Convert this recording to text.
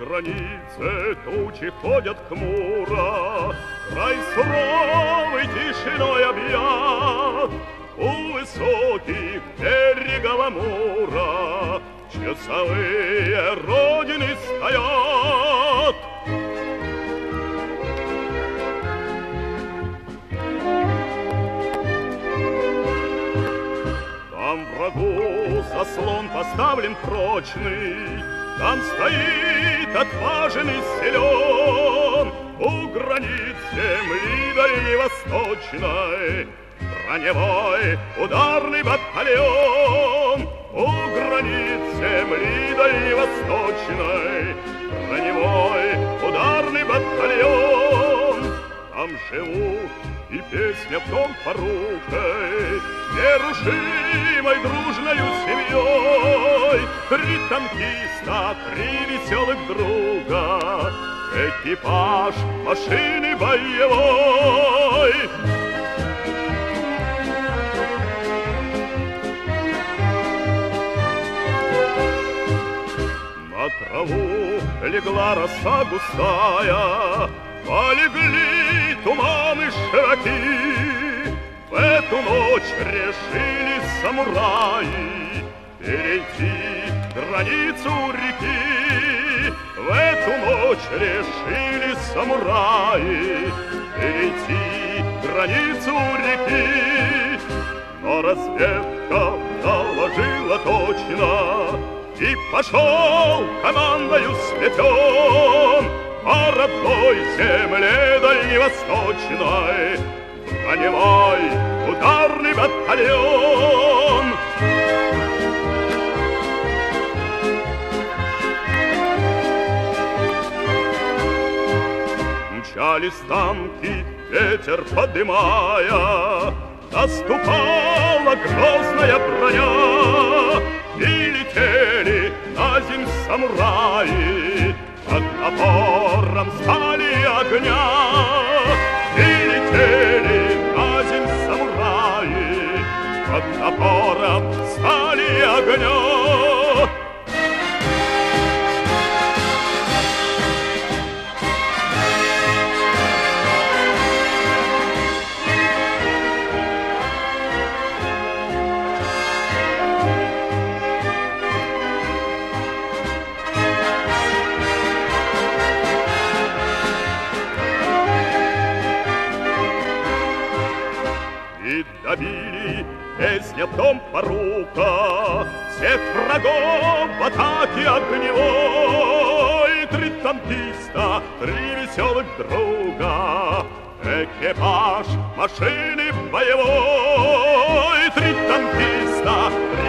границе тучи ходят хмуро, край суровый тишиной объят. У высоких берегов Амура часовые родины стоят. Там врагу заслон поставлен прочный, там стоит отважный силен. У границ земли дальневосточной броневой ударный батальон. У границ земли дальневосточной броневой ударный батальон. Там живут и песня в том порукой, нерушимой дружною семьей. 3 танкиста, 3 веселых друга, экипаж машины боевой. На траву легла роса густая, полегли туманы широки. В эту ночь решили самураи перейти границу реки. В эту ночь решили самураи перейти границу реки. Но разведка доложила точно, и пошел командою сметен по родной земле дальневосточной броневой ударный батальон. Мчались танки, ветер подымая, наступала грозная броня, и летели на земь самураи под напором стали огня. И летели на земь самураи под напором стали огня. Добили песня в том порука всех врагов в атаке огневой. 3 танкиста, 3 веселых друга, экипаж машины боевой. 3 танкиста, 3